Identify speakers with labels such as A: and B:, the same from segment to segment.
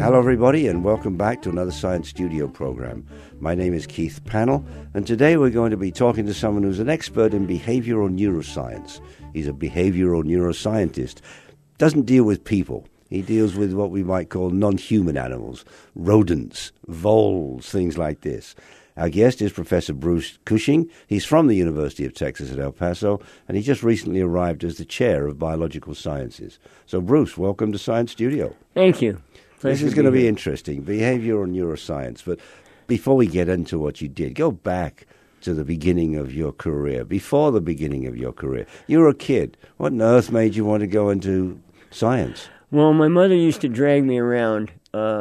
A: Hello, everybody, and welcome back to another Science Studio program. My name is Keith Pannell, and today we're going to be talking to someone who's an expert in behavioral neuroscience. He's a behavioral neuroscientist. Doesn't deal with people. He deals with what we might call non-human animals, rodents, voles, things like this. Our guest is Professor Bruce Cushing. He's from the University of Texas at El Paso, and he just recently arrived as the chair of biological sciences. So, Bruce, welcome to Science Studio.
B: Thank you.
A: This is going to be interesting, behavioral neuroscience. But before we get into what you did, go back to the beginning of your career, before the beginning of your career. You were a kid. What on earth made you want to go into science?
B: Well, my mother used to drag me around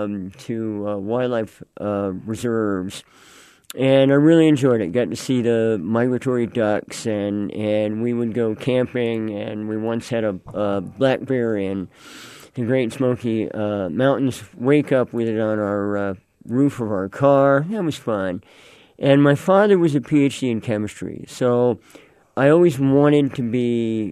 B: to wildlife reserves, and I really enjoyed it. Got to see the migratory ducks, and we would go camping, and we once had a black bear in the Great Smoky Mountains, wake up with it on our roof of our car. That was fun. And my father was a PhD in chemistry, so I always wanted to be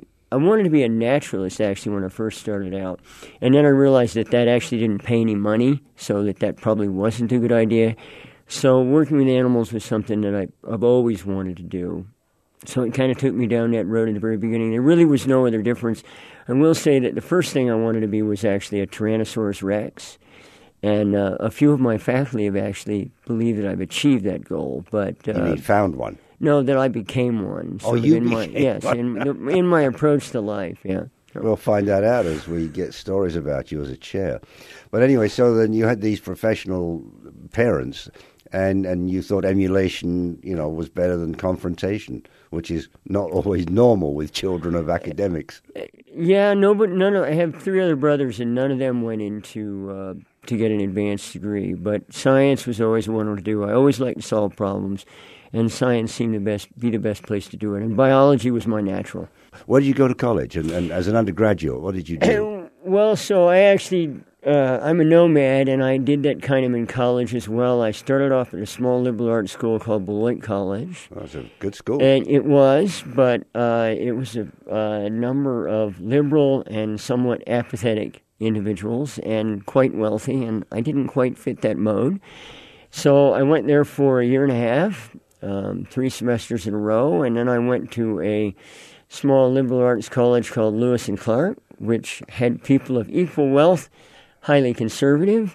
B: a naturalist, actually, when I first started out. And then I realized that actually didn't pay any money, so that probably wasn't a good idea. So working with animals was something that I've always wanted to do. So it kind of took me down that road at the very beginning. There really was no other difference. I will say that the first thing I wanted to be was actually a Tyrannosaurus Rex. And a few of my faculty have actually believed that I've achieved that goal. But
A: You mean found one?
B: No, that I became one.
A: Oh, you became
B: one. In my approach to life, yeah.
A: We'll find that out as we get stories about you as a chair. But anyway, so then you had these professional parents, and you thought emulation, was better than confrontation, which is not always normal with children of academics.
B: Yeah, but none of I have three other brothers, and none of them went into to get an advanced degree. But science was always what I wanted to do. I always liked to solve problems, and science seemed to be the best place to do it. And biology was my natural.
A: Where did you go to college? And as an undergraduate, what did you do?
B: Well, so I actually, I'm a nomad, and I did that kind of in college as well. I started off at a small liberal arts school called Beloit College.
A: That was a good school.
B: And it was, but it was a number of liberal and somewhat apathetic individuals and quite wealthy, and I didn't quite fit that mode. So I went there for a year and a half, 3 semesters in a row, and then I went to a small liberal arts college called Lewis and Clark, which had people of equal wealth, highly conservative,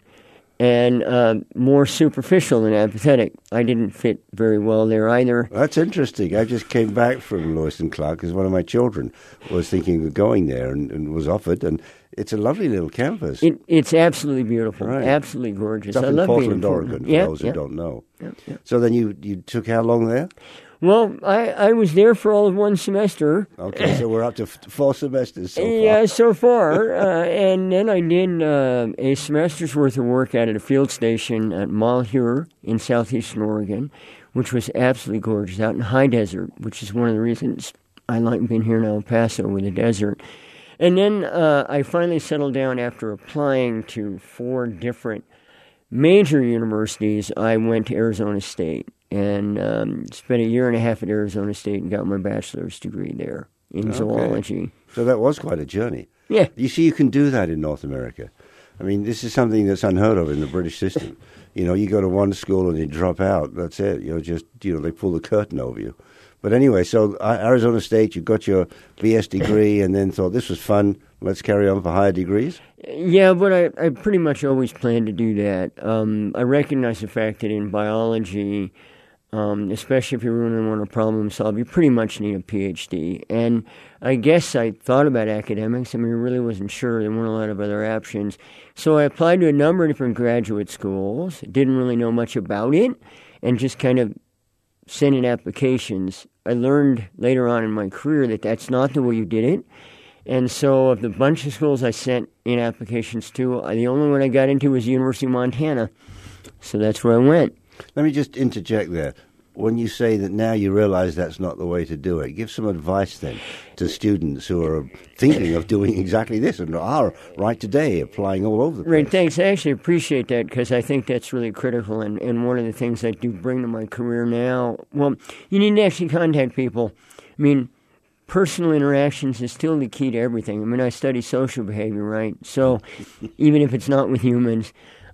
B: and more superficial than apathetic. I didn't fit very well there either.
A: That's interesting. I just came back from Lewis and Clark because one of my children was thinking of going there and was offered, and it's a lovely little campus.
B: It's absolutely beautiful,
A: right.
B: Absolutely gorgeous.
A: It's up
B: I
A: in
B: love
A: Portland,
B: being
A: Oregon, for those who don't know.
B: Yeah.
A: So then you took how long there?
B: Well, I was there for all of 1 semester.
A: Okay, so we're up to 4 semesters so far.
B: Yeah, so far. And then I did a semester's worth of work out at a field station at Malheur in southeastern Oregon, which was absolutely gorgeous, out in high desert, which is one of the reasons I like being here in El Paso with the desert. And then I finally settled down after applying to 4 different major universities. I went to Arizona State and spent a year and a half at Arizona State and got my bachelor's degree there in zoology.
A: So that was quite a journey.
B: Yeah.
A: You see, you can do that in North America. I mean, this is something that's unheard of in the British system. You go to one school and you drop out. That's it. They pull the curtain over you. But anyway, so Arizona State, you got your BS degree and then thought this was fun. Let's carry on for higher degrees?
B: Yeah, but I pretty much always planned to do that. I recognize the fact that in biology, especially if you really want to problem solve, you pretty much need a PhD. And I guess I thought about academics. I mean, I really wasn't sure. There weren't a lot of other options. So I applied to a number of different graduate schools, didn't really know much about it, and just kind of sent in applications. I learned later on in my career that that's not the way you did it. And so of the bunch of schools I sent in applications to, the only one I got into was the University of Montana. So that's where I went.
A: Let me just interject there. When you say that now you realize that's not the way to do it, give some advice then to students who are thinking of doing exactly this and are right today applying all over the place.
B: Right, thanks. I actually appreciate that because I think that's really critical and one of the things I do bring to my career now. Well, you need to actually contact people. I mean, personal interactions is still the key to everything. I mean, I study social behavior, right? So even if it's not with humans,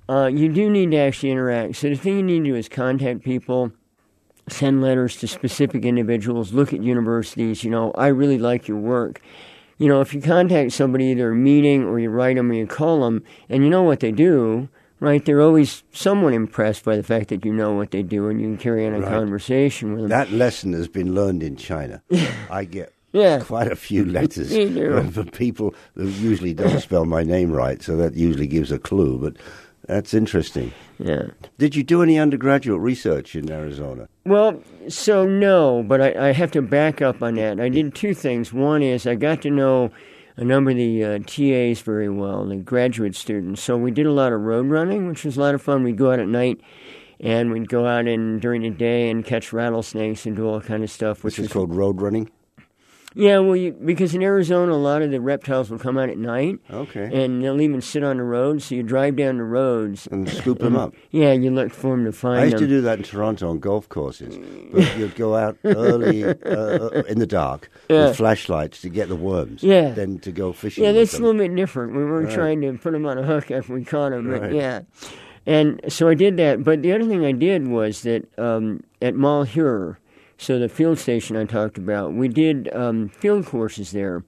B: you do need to actually interact. So the thing you need to do is contact people, send letters to specific individuals, look at universities. I really like your work. If you contact somebody, either a meeting or you write them or you call them, and you know what they do, right? They're always somewhat impressed by the fact that you know what they do and you can carry on a conversation with them.
A: That lesson has been learned in China. I get quite a few letters from people who usually don't spell my name right, so that usually gives a clue, but that's interesting.
B: Yeah.
A: Did you do any undergraduate research in Arizona?
B: Well, so no, but I have to back up on that. I did two things. One is I got to know a number of the TAs very well, the graduate students. So we did a lot of road running, which was a lot of fun. We'd go out at night, and we'd go out during the day and catch rattlesnakes and do all kind of stuff.
A: Which is called road running?
B: Yeah, well, because in Arizona, a lot of the reptiles will come out at night.
A: Okay.
B: And they'll even sit on the road, so you drive down the roads.
A: And scoop them up.
B: Yeah, you look for them to find them.
A: I used to do that in Toronto on golf courses. But you'd go out early in the dark with flashlights to get the worms.
B: Yeah.
A: Then to go fishing.
B: Yeah, that's
A: with
B: a little bit different. We weren't trying to put them on a hook after we caught them.
A: Right.
B: But yeah. And so I did that. But the other thing I did was that at Malheur, so the field station I talked about, we did field courses there.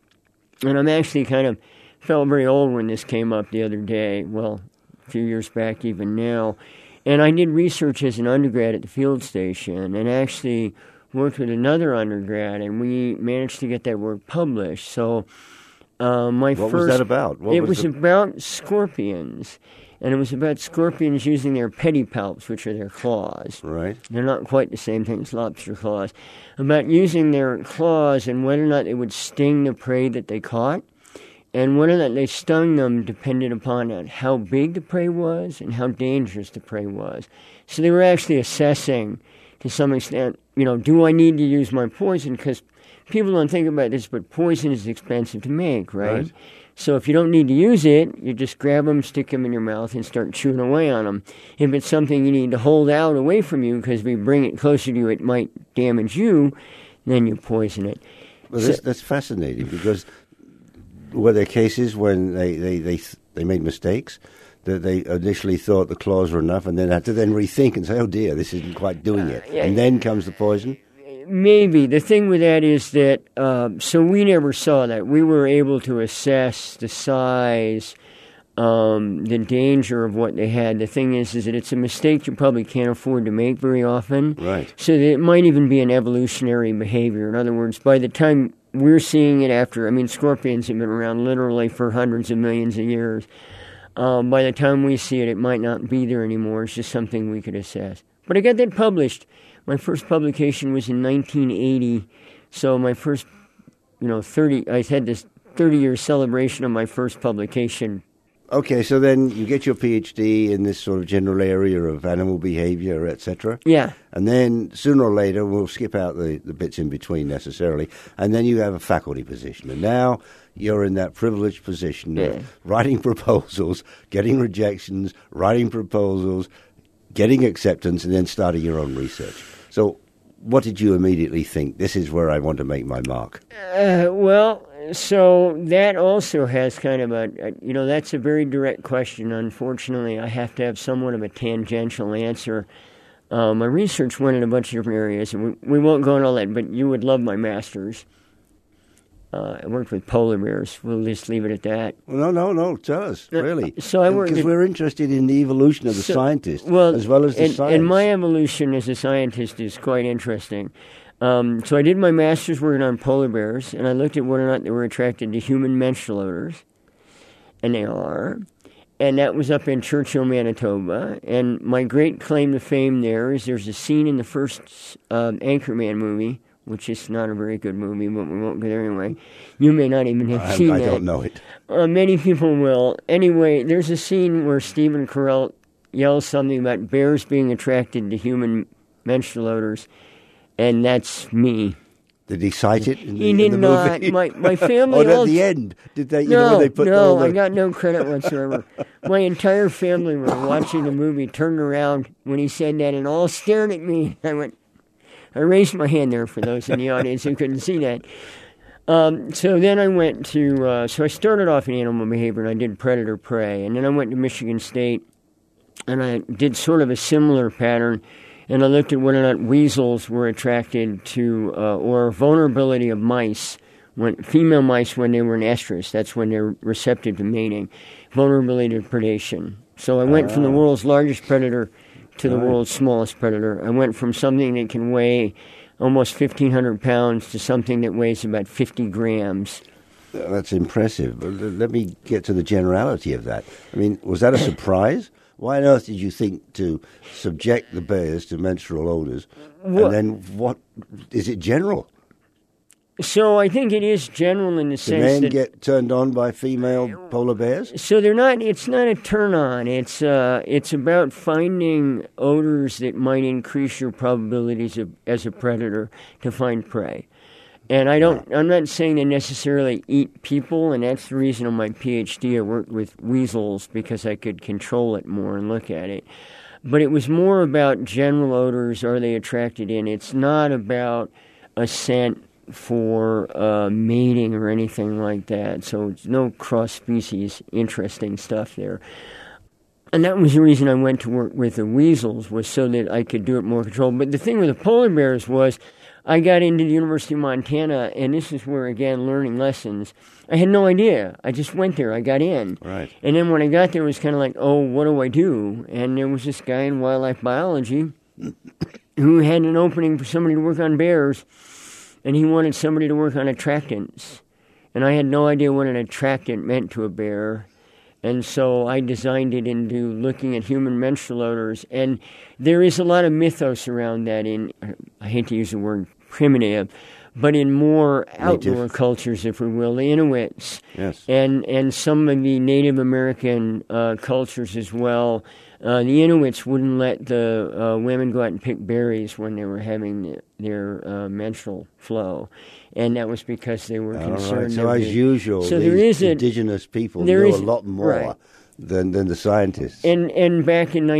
B: And I'm actually kind of felt very old when this came up the other day, well, a few years back even now. And I did research as an undergrad at the field station and actually worked with another undergrad, and we managed to get that work published. So what
A: was that about?
B: It was about scorpions. And it was about scorpions using their pedipalps, which are their claws.
A: Right.
B: They're not quite the same thing as lobster claws. About using their claws and whether or not they would sting the prey that they caught. And whether or not they stung them depended upon how big the prey was and how dangerous the prey was. So they were actually assessing, to some extent, do I need to use my poison? Because people don't think about this, but poison is expensive to make, right? So if you don't need to use it, you just grab them, stick them in your mouth, and start chewing away on them. If it's something you need to hold out away from you because if you bring it closer to you, it might damage you, then you poison it.
A: Well, that's fascinating because were there cases when they made mistakes that they initially thought the claws were enough and then had to rethink and say, oh dear, this isn't quite doing it. And then comes the poison?
B: Maybe. The thing with that is that, so we never saw that. We were able to assess the size, the danger of what they had. The thing is that it's a mistake you probably can't afford to make very often.
A: Right.
B: So that it might even be an evolutionary behavior. In other words, by the time we're seeing it scorpions have been around literally for hundreds of millions of years. By the time we see it, it might not be there anymore. It's just something we could assess. But I got that published. My first publication was in 1980, so my first, I had this 30-year celebration of my first publication.
A: Okay, so then you get your PhD in this sort of general area of animal behavior, etc.
B: Yeah.
A: And then sooner or later, we'll skip out the bits in between necessarily, and then you have a faculty position. And now you're in that privileged position of writing proposals, getting rejections, writing proposals, getting acceptance, and then starting your own research. So what did you immediately think? This is where I want to make my mark.
B: So that also has kind of that's a very direct question. Unfortunately, I have to have somewhat of a tangential answer. My research went in a bunch of different areas, and we won't go into all that, but you would love my master's. I worked with polar bears. We'll just leave it at that.
A: Well, no. Tell us, really.
B: So I worked
A: because we're interested in the evolution of the scientist as well as the science.
B: And my evolution as a scientist is quite interesting. So I did my master's working on polar bears, and I looked at whether or not they were attracted to human menstrual odors, and they are. And that was up in Churchill, Manitoba. And my great claim to fame there's a scene in the first Anchorman movie, which is not a very good movie, but we won't go there anyway. You may not even have seen that.
A: I don't know it.
B: Many people will. Anyway, there's a scene where Stephen Carell yells something about bears being attracted to human menstrual odors, and that's me.
A: Did he cite it in the
B: He did not.
A: movie?
B: My family...
A: Or at the end? Did they?
B: I got no credit whatsoever. My entire family were watching the movie, turned around when he said that, and all stared at me. I raised my hand there for those in the audience who couldn't see that. So then I went to... so I started off in animal behavior, and I did predator-prey. And then I went to Michigan State I did sort of a similar pattern, and I looked at whether or not weasels were attracted to or vulnerability of mice, female mice when they were in estrus. That's when they're receptive to mating, vulnerability to predation. So I went from the world's largest predator to the world's smallest predator. I went from something that can weigh almost 1,500 pounds to something that weighs about 50 grams.
A: That's impressive. But let me get to the generality of that. I mean, was that a surprise? Why on earth did you think to subject the bears to menstrual odors?
B: Well,
A: and then what? Is it general?
B: So I think it is general in the sense that...
A: Do men get turned on by female polar bears?
B: So they're not. It's not a turn on. It's about finding odors that might increase your probabilities as a predator to find prey. And I'm not saying they necessarily eat people, and that's the reason on my PhD I worked with weasels, because I could control it more and look at it. But it was more about general odors. Are they attracted in? It's not about a scent for mating or anything like that. So it's no cross-species interesting stuff there. And that was the reason I went to work with the weasels, was so that I could do it more controlled. But the thing with the polar bears was I got into the University of Montana, and this is where, again, learning lessons. I had no idea. I just went there. I got in.
A: Right.
B: And then when I got there, it was kind of like, oh, what do I do? And there was this guy in wildlife biology who had an opening for somebody to work on bears, and he wanted somebody to work on attractants. And I had no idea what an attractant meant to a bear. And so I designed it into looking at human menstrual odors. And there is a lot of mythos around that in, I hate to use the word primitive, but in more outdoor cultures, if we will, the Inuits.
A: Yes.
B: And some of the Native American cultures as well. The Inuits wouldn't let the women go out and pick berries when they were having their menstrual flow. And that was because they were concerned.
A: Right. So as usual,
B: so
A: these indigenous people know a lot more than the scientists.
B: And back in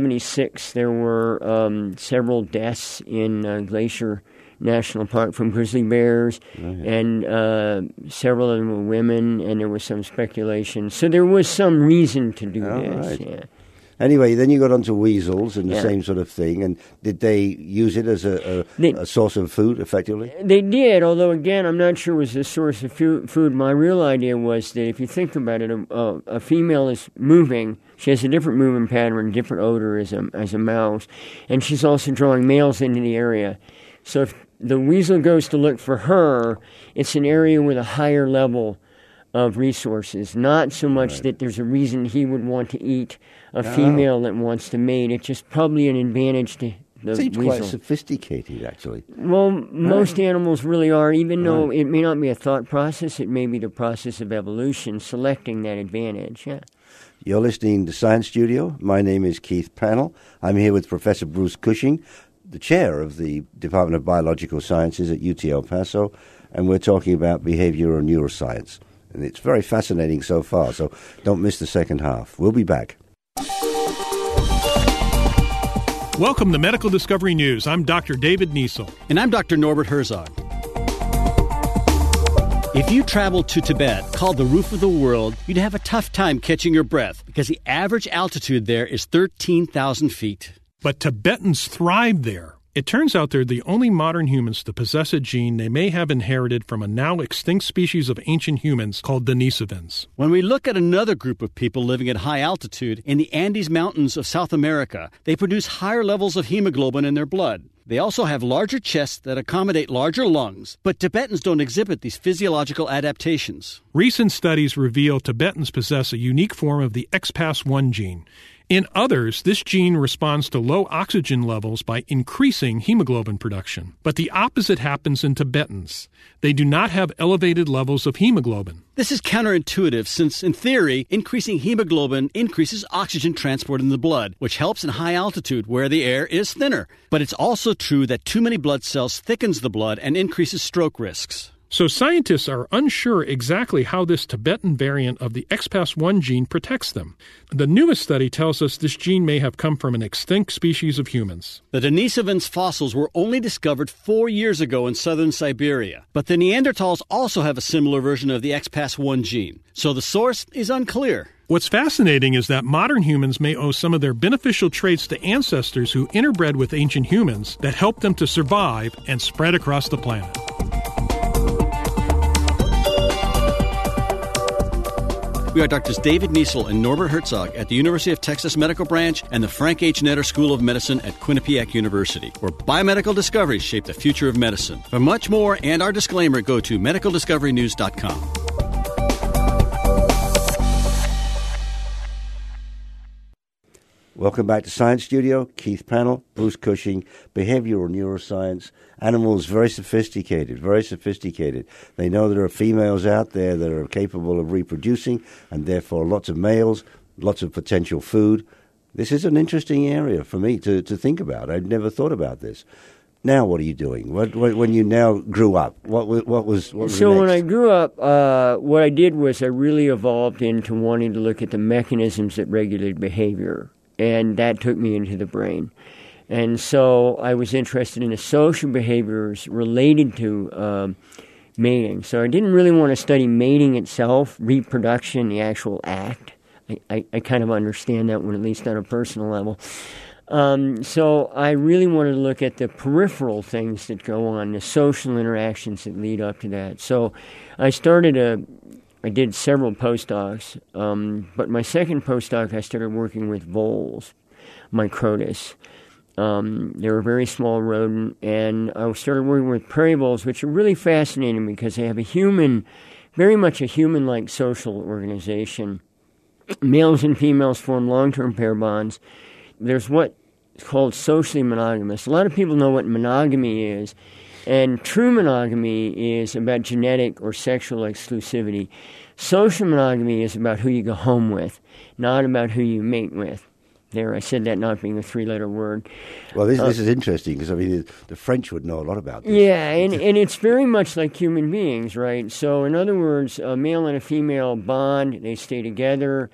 B: 1976, there were several deaths in Glacier National Park from grizzly bears, and several of them were women, and there was some speculation. So there was some reason to do this.
A: Right.
B: Yeah.
A: Anyway, then you got onto weasels and the same sort of thing. And did they use it as a source of food, effectively?
B: They did, although, again, I'm not sure it was a source of food. My real idea was that if you think about it, a female is moving. She has a different movement pattern, different odor as a mouse. And she's also drawing males into the area. So if the weasel goes to look for her, it's an area with a higher level of resources, not so much that there's a reason he would want to eat a female that wants to mate. It's just probably an advantage to the
A: Seems
B: weasel.
A: Quite sophisticated, actually.
B: Well, most animals really are, even though it may not be a thought process, it may be the process of evolution selecting that advantage. Yeah.
A: You're listening to Science Studio. My name is Keith Pannell. I'm here with Professor Bruce Cushing, the chair of the Department of Biological Sciences at UT El Paso, and we're talking about behavioral neuroscience. And it's very fascinating so far, so don't miss the second half. We'll be back.
C: Welcome to Medical Discovery News. I'm Dr. David Niesel.
D: And I'm Dr. Norbert Herzog. If you traveled to Tibet, called the roof of the world, you'd have a tough time catching your breath because the average altitude there is 13,000 feet.
C: But Tibetans thrive there. It turns out they're the only modern humans to possess a gene they may have inherited from a now extinct species of ancient humans called Denisovans.
D: When we look at another group of people living at high altitude in the Andes Mountains of South America, they produce higher levels of hemoglobin in their blood. They also have larger chests that accommodate larger lungs, but Tibetans don't exhibit these physiological adaptations.
C: Recent studies reveal Tibetans possess a unique form of the XPAS1 gene. In others, this gene responds to low oxygen levels by increasing hemoglobin production. But the opposite happens in Tibetans. They do not have elevated levels of hemoglobin.
D: This is counterintuitive since, in theory, increasing hemoglobin increases oxygen transport in the blood, which helps in high altitude where the air is thinner. But it's also true that too many blood cells thickens the blood and increases stroke risks.
C: So scientists are unsure exactly how this Tibetan variant of the XPAS1 gene protects them. The newest study tells us this gene may have come from an extinct species of humans.
D: The Denisovans fossils were only discovered 4 years ago in southern Siberia, but the Neanderthals also have a similar version of the XPAS1 gene, so the source is unclear.
C: What's fascinating is that modern humans may owe some of their beneficial traits to ancestors who interbred with ancient humans that helped them to survive and spread across the planet.
D: We are Drs. David Niesel and Norbert Herzog at the University of Texas Medical Branch and the Frank H. Netter School of Medicine at Quinnipiac University, where biomedical discoveries shape the future of medicine. For much more and our disclaimer, go to medicaldiscoverynews.com.
A: Welcome back to Science Studio. Keith Pannell, Bruce Cushing, behavioral neuroscience. Animals, very sophisticated, very sophisticated. They know there are females out there that are capable of reproducing, and therefore lots of males, lots of potential food. This is an interesting area for me to think about. I'd never thought about this. Now, what are you doing? When you now grew up, what was
B: So
A: next?
B: when I grew up, what I did was I really evolved into wanting to look at the mechanisms that regulate behavior. And that took me into the brain. And so I was interested in the social behaviors related to mating. So I didn't really want to study mating itself, reproduction, the actual act. I kind of understand that one, at least on a personal level. So I really wanted to look at the peripheral things that go on, the social interactions that lead up to that. So I did several postdocs, but my second postdoc I started working with voles, Microtus. They're a very small rodent, and I started working with prairie voles, which are really fascinating because they have very much a human-like social organization. Males and females form long-term pair bonds. There's what's called socially monogamous. A lot of people know what monogamy is. And true monogamy is about genetic or sexual exclusivity. Social monogamy is about who you go home with, not about who you mate with. There, I said that not being a three-letter word.
A: Well, this is interesting because, I mean, the French would know a lot about this.
B: Yeah, and it's very much like human beings, right? So, in other words, a male and a female bond, they stay together.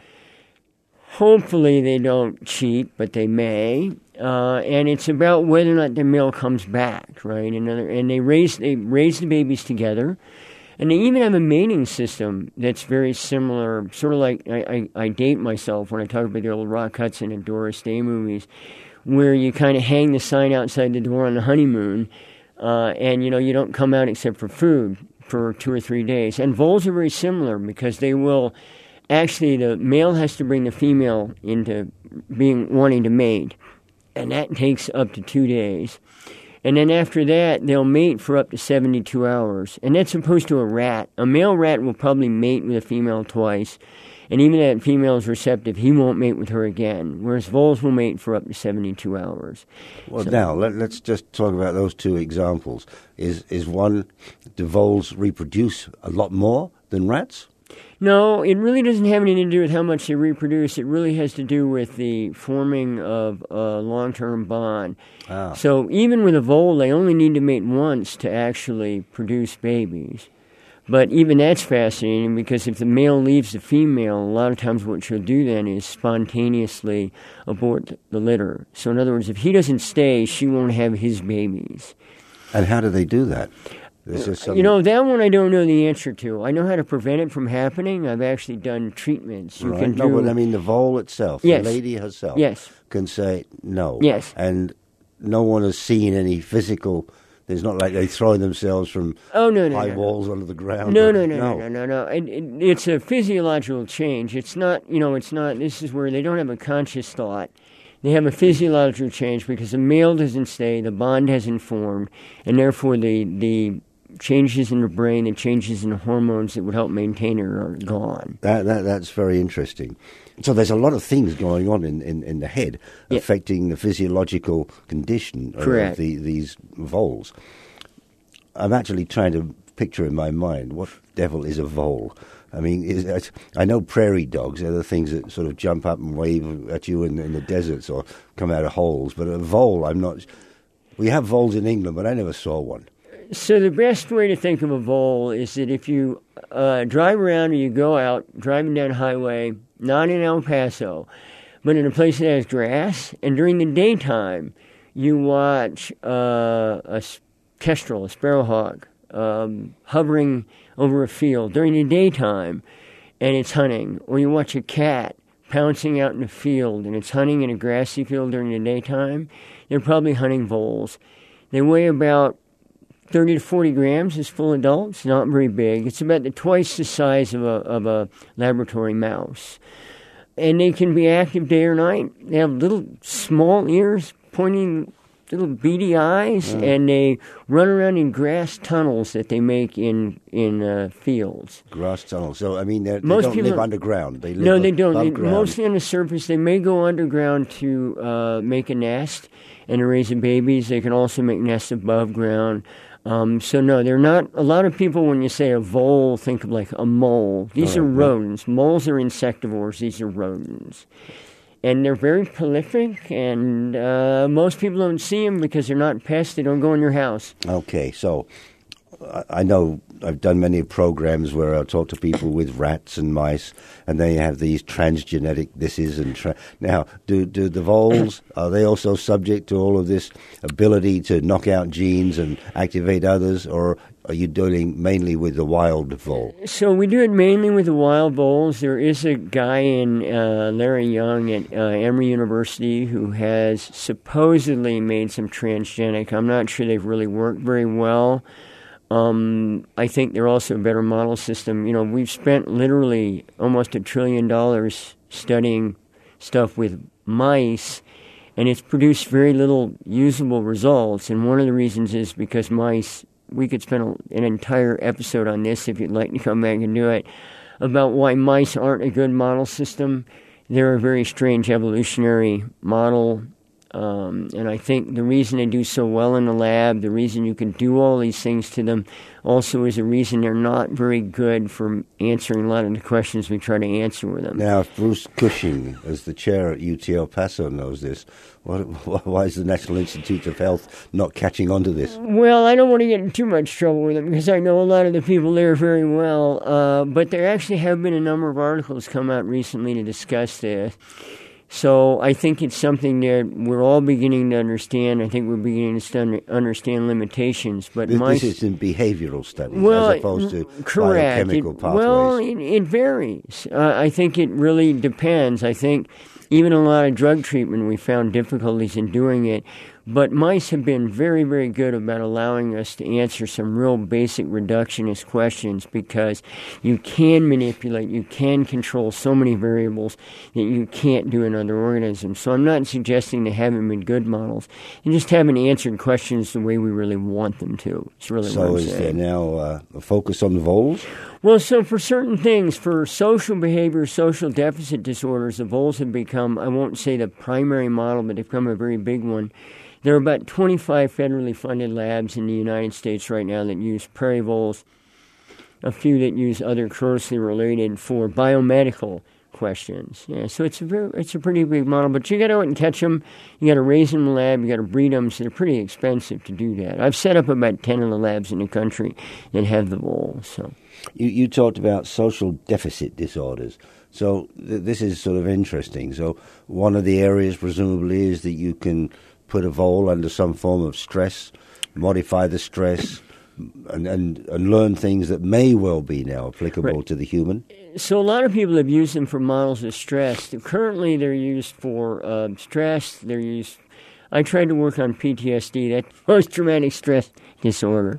B: Hopefully they don't cheat, but they may. And it's about whether or not the male comes back, right? And they raise the babies together. And they even have a mating system that's very similar, sort of like, I date myself when I talk about the old Rock Hudson and Doris Day movies, where you kind of hang the sign outside the door on the honeymoon, and, you don't come out except for food for 2 or 3 days. And voles are very similar because they will... Actually, the male has to bring the female into wanting to mate, and that takes up to 2 days. And then after that, they'll mate for up to 72 hours. And that's opposed to a rat. A male rat will probably mate with a female twice, and even if that female is receptive, he won't mate with her again, whereas voles will mate for up to 72 hours.
A: Well, now, let's just talk about those two examples. Is one, do voles reproduce a lot more than rats?
B: No, it really doesn't have anything to do with how much they reproduce. It really has to do with the forming of a long-term bond. Ah. So even with a vole, they only need to mate once to actually produce babies. But even that's fascinating because if the male leaves the female, a lot of times what she'll do then is spontaneously abort the litter. So in other words, if he doesn't stay, she won't have his babies.
A: And how do they do that?
B: That one I don't know the answer to. I know how to prevent it from happening. I've actually done treatments.
A: But I mean the vole itself,
B: yes.
A: The lady herself,
B: yes.
A: can say no.
B: Yes.
A: And no one has seen any physical... It's not like they throw themselves from high walls onto the ground.
B: No. It's a physiological change. It's not, this is where they don't have a conscious thought. They have a physiological change because the male doesn't stay, the bond hasn't formed, and therefore the changes in the brain, the changes in the hormones that would help maintain it are gone.
A: That's very interesting. So there's a lot of things going on in the head affecting the physiological condition of these voles. I'm actually trying to picture in my mind what devil is a vole. I mean, I know prairie dogs are the things that sort of jump up and wave at you in the deserts or come out of holes. But a vole, I'm not... We have voles in England, but I never saw one.
B: So the best way to think of a vole is that if you drive around or you go out driving down a highway, not in El Paso, but in a place that has grass, and during the daytime you watch a kestrel, a sparrowhawk, hovering over a field during the daytime, and it's hunting. Or you watch a cat pouncing out in the field and it's hunting in a grassy field during the daytime, they're probably hunting voles. They weigh about 30 to 40 grams as full adults, not very big. It's about twice the size of a laboratory mouse. And they can be active day or night. They have little small ears, pointing little beady eyes, and they run around in grass tunnels that they make in fields.
A: Grass tunnels. So, I mean, they don't live underground. They live
B: they don't.
A: above ground.
B: Mostly on the surface. They may go underground to make a nest and to raise the babies. They can also make nests above ground. So, no, they're not. A lot of people, when you say a vole, think of like a mole. These are rodents. Moles are insectivores. These are rodents. And they're very prolific, and most people don't see them because they're not pests. They don't go in your house.
A: Okay, so I know I've done many programs where I'll talk to people with rats and mice, and they have these transgenic thises and now, do the voles, are they also subject to all of this ability to knock out genes and activate others, or are you dealing mainly with the wild vole?
B: So we do it mainly with the wild voles. There is a guy in Larry Young at Emory University who has supposedly made some transgenic. I'm not sure they've really worked very well. I think they're also a better model system. You know, we've spent literally almost $1 trillion studying stuff with mice, and it's produced very little usable results. And one of the reasons is because mice, we could spend an entire episode on this if you'd like to come back and do it, about why mice aren't a good model system. They're a very strange evolutionary model. And I think the reason they do so well in the lab, the reason you can do all these things to them, also is a reason they're not very good for answering a lot of the questions we try to answer with them.
A: Now, if Bruce Cushing, as the chair at UT El Paso, knows this, why is the National Institute of Health not catching on to this?
B: Well, I don't want to get in too much trouble with them because I know a lot of the people there very well. But there actually have been a number of articles come out recently to discuss this. So I think it's something that we're all beginning to understand. I think we're beginning to understand limitations. But
A: this is in behavioral studies as opposed to biochemical pathways.
B: Well, it varies. I think it really depends. I think even a lot of drug treatment, we found difficulties in doing it. But mice have been very, very good about allowing us to answer some real basic reductionist questions because you can manipulate, you can control so many variables that you can't do in other organisms. So I'm not suggesting they haven't been good models. They just haven't answered questions the way we really want them to. It's really what I'm saying.
A: So is there now a focus on the voles?
B: Well, so for certain things, for social behavior, social deficit disorders, the voles have become, I won't say the primary model, but they've become a very big one. There are about 25 federally funded labs in the United States right now that use prairie voles, a few that use other closely related for biomedical questions. Yeah, so it's a pretty big model, but you got to go out and catch them. You got to raise them in the lab. You got to breed them, so they're pretty expensive to do that. I've set up about 10 of the labs in the country that have the voles. So
A: you talked about social deficit disorders. So this is sort of interesting. So one of the areas presumably is that you can put a vole under some form of stress, modify the stress, and learn things that may well be now applicable to the human.
B: So a lot of people have used them for models of stress. Currently they're used for stress. I tried to work on PTSD, that post-traumatic stress disorder,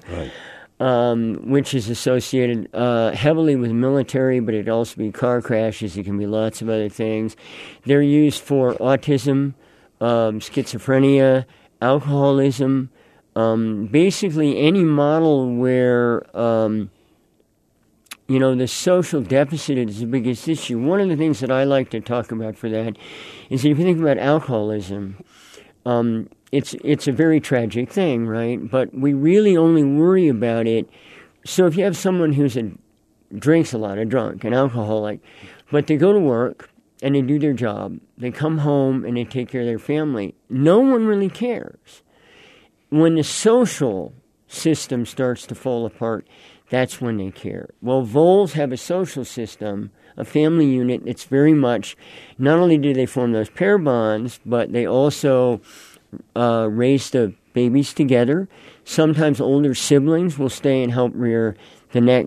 B: which is associated heavily with military, but it also be car crashes. It can be lots of other things. They're used for autism, schizophrenia, alcoholism, basically any model where, the social deficit is the biggest issue. One of the things that I like to talk about for that is that if you think about alcoholism, it's a very tragic thing, right? But we really only worry about it. So if you have someone who's drinks a lot, a drunk, an alcoholic, but they go to work, and they do their job. They come home and they take care of their family. No one really cares. When the social system starts to fall apart, that's when they care. Well, voles have a social system, a family unit that's very much, not only do they form those pair bonds, but they also raise the babies together. Sometimes older siblings will stay and help rear the next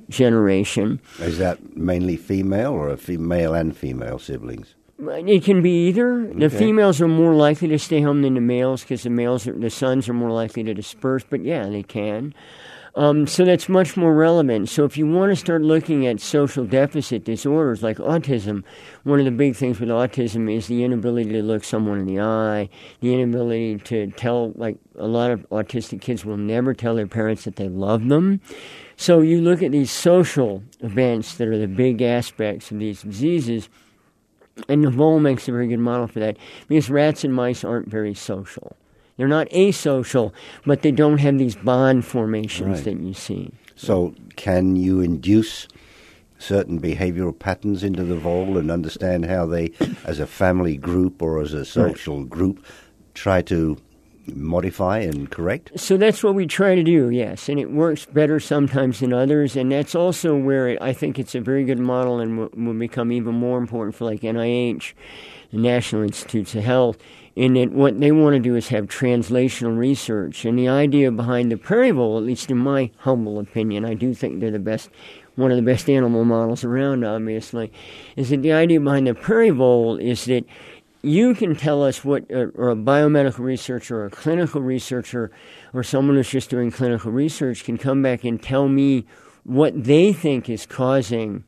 B: generation.
A: Is that mainly female or male and female siblings?
B: It can be either.
A: Okay.
B: The females are more likely to stay home than the males because the sons are more likely to disperse. But yeah, they can. So that's much more relevant. So if you want to start looking at social deficit disorders like autism, one of the big things with autism is the inability to look someone in the eye, the inability to tell, like a lot of autistic kids will never tell their parents that they love them. So you look at these social events that are the big aspects of these diseases, and the vole makes a very good model for that because rats and mice aren't very social. They're not asocial, but they don't have these bond formations that you see.
A: So can you induce certain behavioral patterns into the vole and understand how they, as a family group or as a social group, try to modify and correct?
B: So that's what we try to do, yes. And it works better sometimes than others. And that's also where I think it's a very good model and will become even more important for like NIH, the National Institutes of Health, in that what they want to do is have translational research. And the idea behind the prairie vole, at least in my humble opinion, I do think they're one of the best animal models around, obviously, is that the idea behind the prairie vole is that you can tell us what, or a biomedical researcher or a clinical researcher or someone who's just doing clinical research can come back and tell me what they think is causing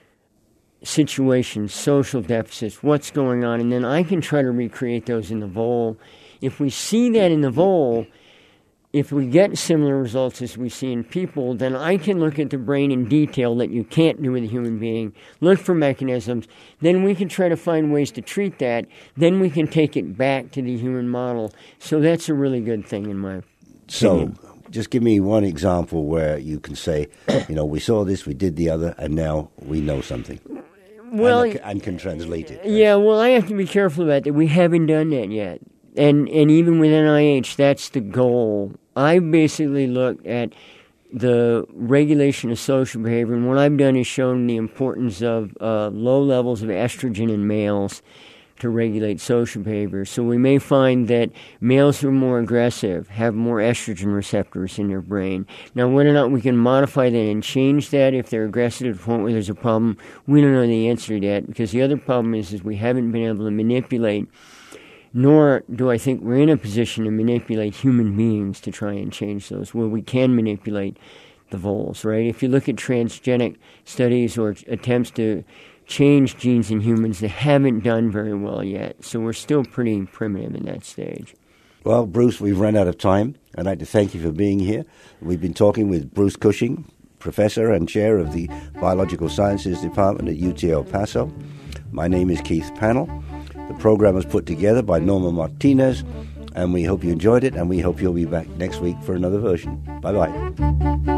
B: situations, social deficits, what's going on, and then I can try to recreate those in the vole. If we see that in the vole, if we get similar results as we see in people, then I can look at the brain in detail that you can't do with a human being, look for mechanisms, then we can try to find ways to treat that, then we can take it back to the human model. So that's a really good thing in my opinion.
A: So just give me one example where you can say, we saw this, we did the other, and now we know something.
B: Well,
A: and can translate it.
B: Yeah, well, I have to be careful about that. We haven't done that yet. And even with NIH, that's the goal. I basically looked at the regulation of social behavior, and what I've done is shown the importance of low levels of estrogen in males to regulate social behavior. So we may find that males who are more aggressive have more estrogen receptors in their brain. Now, whether or not we can modify that and change that if they're aggressive to the point where there's a problem, we don't know the answer to that, because the other problem is we haven't been able to manipulate, nor do I think we're in a position to manipulate human beings to try and change those, where we can manipulate the voles, right? If you look at transgenic studies or attempts to change genes in humans, they haven't done very well yet. So we're still pretty primitive in that stage.
A: Well, Bruce, we've run out of time. I'd like to thank you for being here. We've been talking with Bruce Cushing, Professor and Chair of the Biological Sciences Department at UT El Paso. My name is Keith Pannell. The program was put together by Norma Martinez, and we hope you enjoyed it, and we hope you'll be back next week for another version. Bye-bye.